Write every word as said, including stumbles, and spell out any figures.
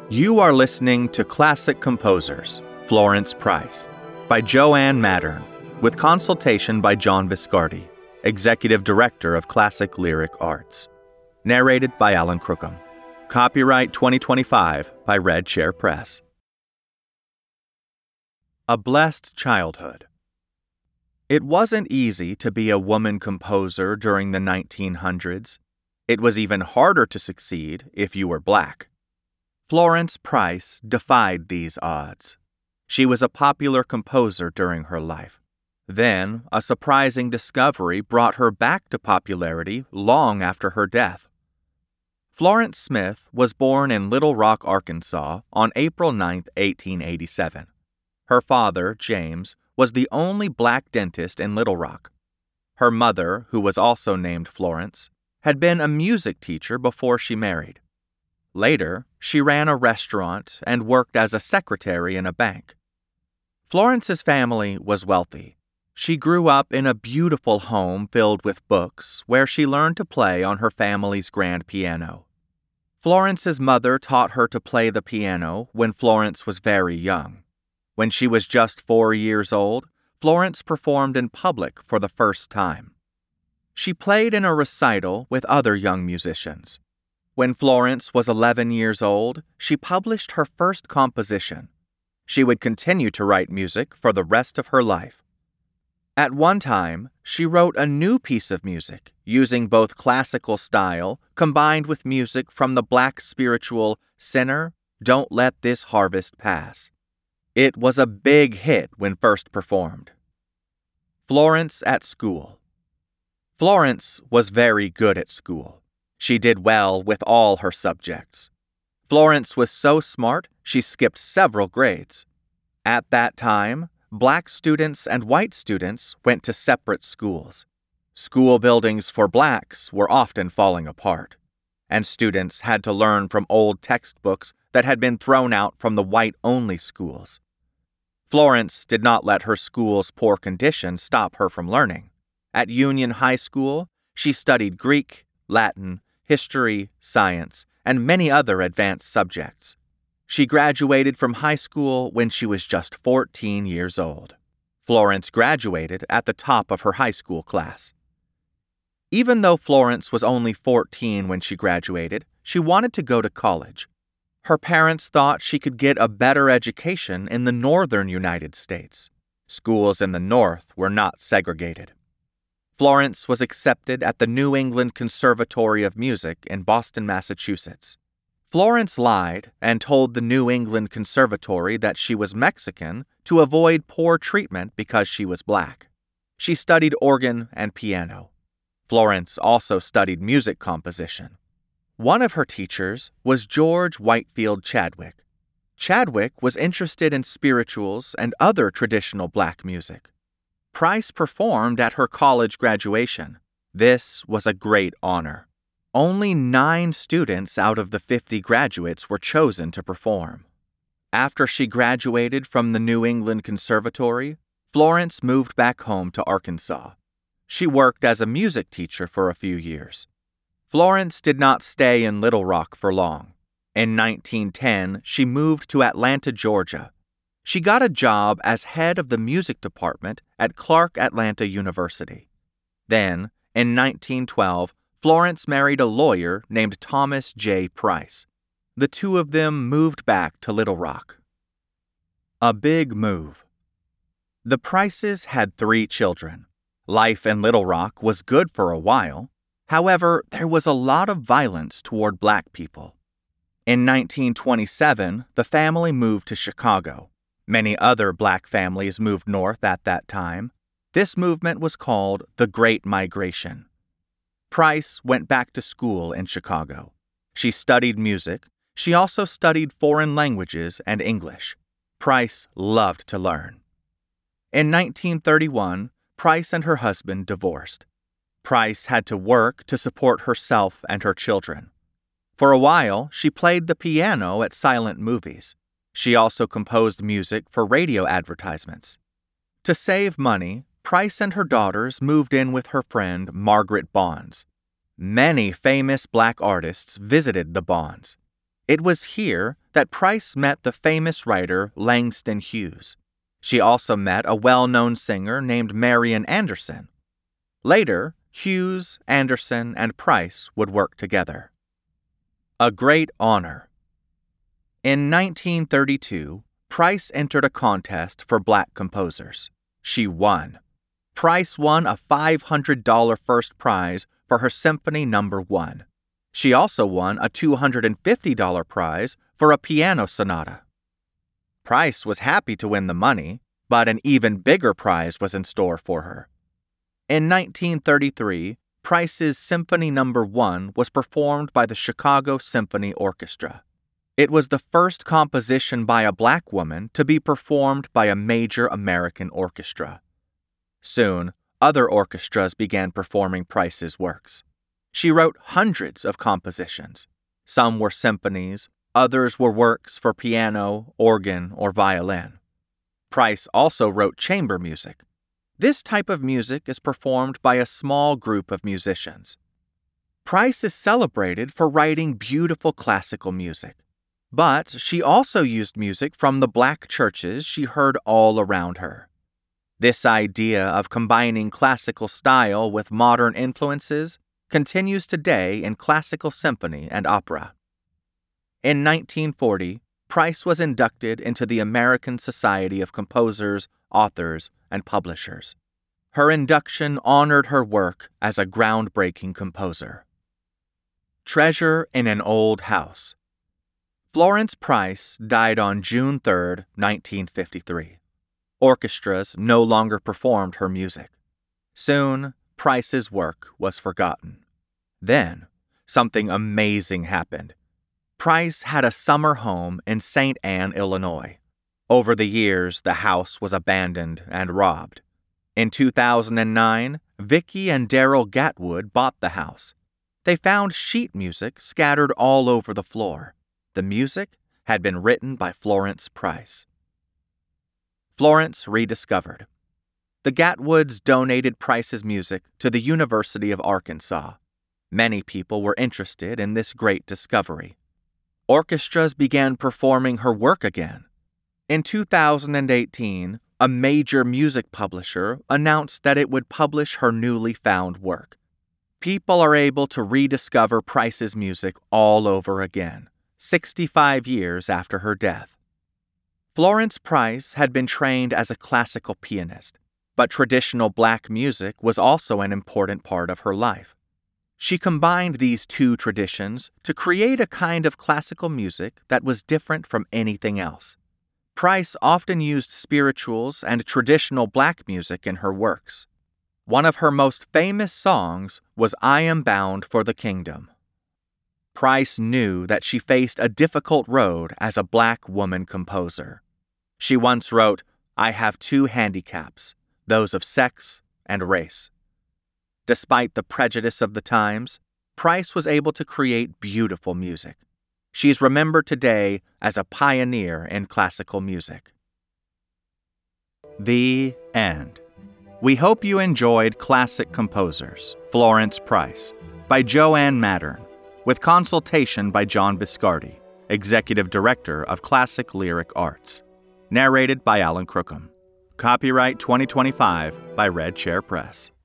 You are listening to Classic Composers, Florence Price, by Joanne Mattern, with consultation by John Viscardi, Executive Director of Classic Lyric Arts. Narrated by Alan Crookham. Copyright twenty twenty-five by Red Chair Press. A Blessed Childhood. It wasn't easy to be a woman composer during the nineteen hundreds. It was even harder to succeed if you were black. Florence Price defied these odds. She was a popular composer during her life. Then, a surprising discovery brought her back to popularity long after her death. Florence Smith was born in Little Rock, Arkansas on April ninth, eighteen eighty-seven. Her father, James, was the only black dentist in Little Rock. Her mother, who was also named Florence, had been a music teacher before she married. Later, she ran a restaurant and worked as a secretary in a bank. Florence's family was wealthy. She grew up in a beautiful home filled with books where she learned to play on her family's grand piano. Florence's mother taught her to play the piano when Florence was very young. When she was just four years old, Florence performed in public for the first time. She played in a recital with other young musicians. When Florence was eleven years old, she published her first composition. She would continue to write music for the rest of her life. At one time, she wrote a new piece of music using both classical style combined with music from the black spiritual Sinner, Don't Let This Harvest Pass. It was a big hit when first performed. Florence at School. Florence was very good at school. She did well with all her subjects. Florence was so smart, she skipped several grades. At that time, black students and white students went to separate schools. School buildings for blacks were often falling apart, and students had to learn from old textbooks that had been thrown out from the white-only schools. Florence did not let her school's poor condition stop her from learning. At Union High School, she studied Greek, Latin, history, science, and many other advanced subjects. She graduated from high school when she was just fourteen years old. Florence graduated at the top of her high school class. Even though Florence was only fourteen when she graduated, she wanted to go to college. Her parents thought she could get a better education in the northern United States. Schools in the North were not segregated. Florence was accepted at the New England Conservatory of Music in Boston, Massachusetts. Florence lied and told the New England Conservatory that she was Mexican to avoid poor treatment because she was black. She studied organ and piano. Florence also studied music composition. One of her teachers was George Whitefield Chadwick. Chadwick was interested in spirituals and other traditional black music. Price performed at her college graduation. This was a great honor. Only nine students out of the fifty graduates were chosen to perform. After she graduated from the New England Conservatory, Florence moved back home to Arkansas. She worked as a music teacher for a few years. Florence did not stay in Little Rock for long. In nineteen ten, she moved to Atlanta, Georgia. She got a job as head of the music department at Clark Atlanta University. Then, in nineteen twelve, Florence married a lawyer named Thomas J. Price. The two of them moved back to Little Rock. A big move. The Prices had three children. Life in Little Rock was good for a while. However, there was a lot of violence toward black people. In nineteen twenty-seven, the family moved to Chicago. Many other black families moved north at that time. This movement was called the Great Migration. Price went back to school in Chicago. She studied music. She also studied foreign languages and English. Price loved to learn. In nineteen thirty-one, Price and her husband divorced. Price had to work to support herself and her children. For a while, she played the piano at silent movies. She also composed music for radio advertisements. To save money, Price and her daughters moved in with her friend Margaret Bonds. Many famous black artists visited the Bonds. It was here that Price met the famous writer Langston Hughes. She also met a well-known singer named Marian Anderson. Later, Hughes, Anderson, and Price would work together. A great honor. In nineteen thirty-two, Price entered a contest for black composers. She won. Price won a five hundred dollars first prize for her Symphony Number One. She also won a two hundred fifty dollars prize for a piano sonata. Price was happy to win the money, but an even bigger prize was in store for her. In nineteen thirty-three, Price's Symphony Number One was performed by the Chicago Symphony Orchestra. It was the first composition by a black woman to be performed by a major American orchestra. Soon, other orchestras began performing Price's works. She wrote hundreds of compositions. Some were symphonies, others were works for piano, organ, or violin. Price also wrote chamber music. This type of music is performed by a small group of musicians. Price is celebrated for writing beautiful classical music, but she also used music from the black churches she heard all around her. This idea of combining classical style with modern influences continues today in classical symphony and opera. In nineteen forty, Price was inducted into the American Society of Composers, Authors, and Publishers. Her induction honored her work as a groundbreaking composer. Treasure in an Old House. Florence Price died on June third, nineteen fifty-three. Orchestras no longer performed her music. Soon, Price's work was forgotten. Then, something amazing happened. Price had a summer home in Saint Anne, Illinois. Over the years, the house was abandoned and robbed. In two thousand nine, Vicki and Daryl Gatwood bought the house. They found sheet music scattered all over the floor. The music had been written by Florence Price. Florence rediscovered. The Gatwoods donated Price's music to the University of Arkansas. Many people were interested in this great discovery. Orchestras began performing her work again. In two thousand eighteen, a major music publisher announced that it would publish her newly found work. People are able to rediscover Price's music all over again, sixty-five years after her death. Florence Price had been trained as a classical pianist, but traditional black music was also an important part of her life. She combined these two traditions to create a kind of classical music that was different from anything else. Price often used spirituals and traditional black music in her works. One of her most famous songs was I Am Bound for the Kingdom. Price knew that she faced a difficult road as a black woman composer. She once wrote, I have two handicaps, those of sex and race. Despite the prejudice of the times, Price was able to create beautiful music. She's remembered today as a pioneer in classical music. The end. We hope you enjoyed Classic Composers, Florence Price, by Joanne Mattern, with consultation by John Biscardi, Executive Director of Classic Lyric Arts. Narrated by Alan Crookham. Copyright twenty twenty-five by Red Chair Press.